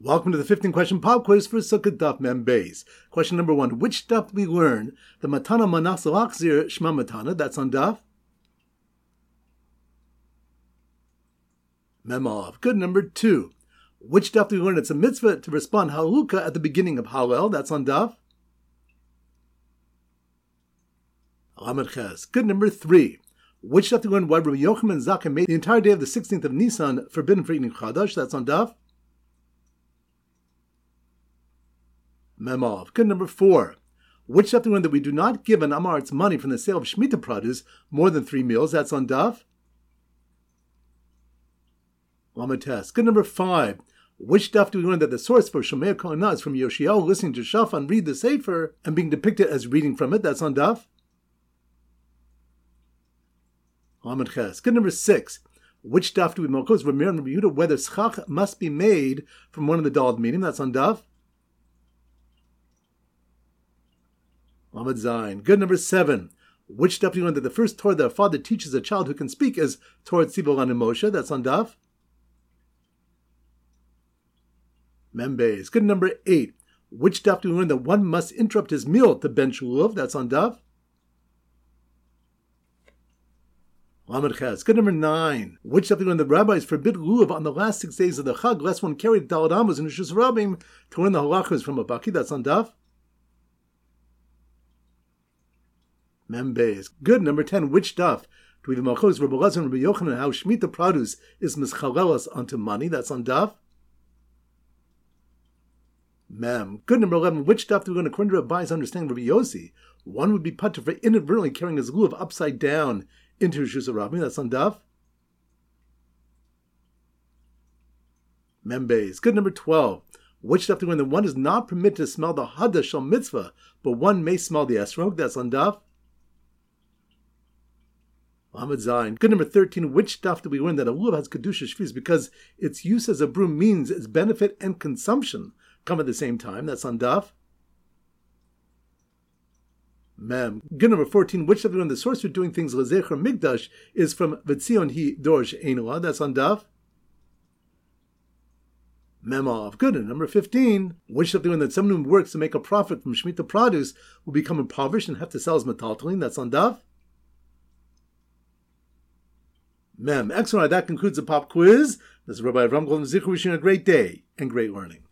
Welcome to the 15 question pop quiz for Sukkot Daf Mem Beis. Question number 1. Which daf did we learn the Matana Manas Lachzir Shema Matana? That's on daf Mem Aleph. Good. Number 2. Which daf did we learn it's a mitzvah to respond Halukah at the beginning of Hallel? That's on daf Lamed Ches. Good. Number 3. Which daf did we learn why Rabbi Yochanan Zakkai made the entire day of the 16th of Nisan forbidden for eating Chadash? That's on daf Mem Aleph. Good. Number 4. Which daf did we learn that we do not give an Amaretz money from the sale of Shemitah produce more than 3 meals? That's on daf Lamed Tes. Good. Number 5. Which daf do we learn that the source for Shomei Kohanah is from Yoshiyahu listening to Shaphan read the Sefer and being depicted as reading from it? That's on daf Lamed Ches. Good. Number 6. Which daf do we malchus Rav Meir and Rabbi Yehuda whether schach must be made from one of the daled meaning? That's on daf Lamed Zayin. Good. Number 7. Which daf do we learn that the first Torah that a father teaches a child who can speak is Torah Tzibur and Moshe? That's on daf Mem Beis. Good. Number 8. Which daf do we learn that one must interrupt his meal to bench lulav? That's on daf Lamed Ches. Good. Number 9. Which daf do we learn that rabbis forbid lulav on the last 6 days of the Chag lest one carry the Daled Amos and Rishus Rabim to learn the halachas from a baki? That's on daf Mem Beis. Good. Number 10. Which daf do we the malchus Rabbi Elazar and Rabbi Yochanan how Shemitah produce is mischalelas onto money? That's on daf Mem. Good. Number 11. Which daf do we learn according to Rabbi's understanding Rabbi Yossi one would be putter for inadvertently carrying his lulav upside down into Rishus Rabim? That's on daf Mem Beis. Good. Number 12. Which daf do we learn that one is not permitted to smell the hadash shel mitzvah, but one may smell the esrog? That's on daf Lamed Zayin. Good. Number 13. Which daf do we learn that a lulav has kedusha shvis because its use as a broom means its benefit and consumption come at the same time? That's on daf Mem. Good. Number 14. Which daf do we learn the source for doing things lezecher migdash is from V'tzion hi dorsh einla? That's on daf Mem Aleph. Good. And number 15. Which daf do we learn that someone who works to make a profit from Shemitah produce will become impoverished and have to sell his metaltalin? That's on daf Mem. Excellent. That concludes the pop quiz. This is Rabbi Avram Goldman Zichu wishing you a great day and great learning.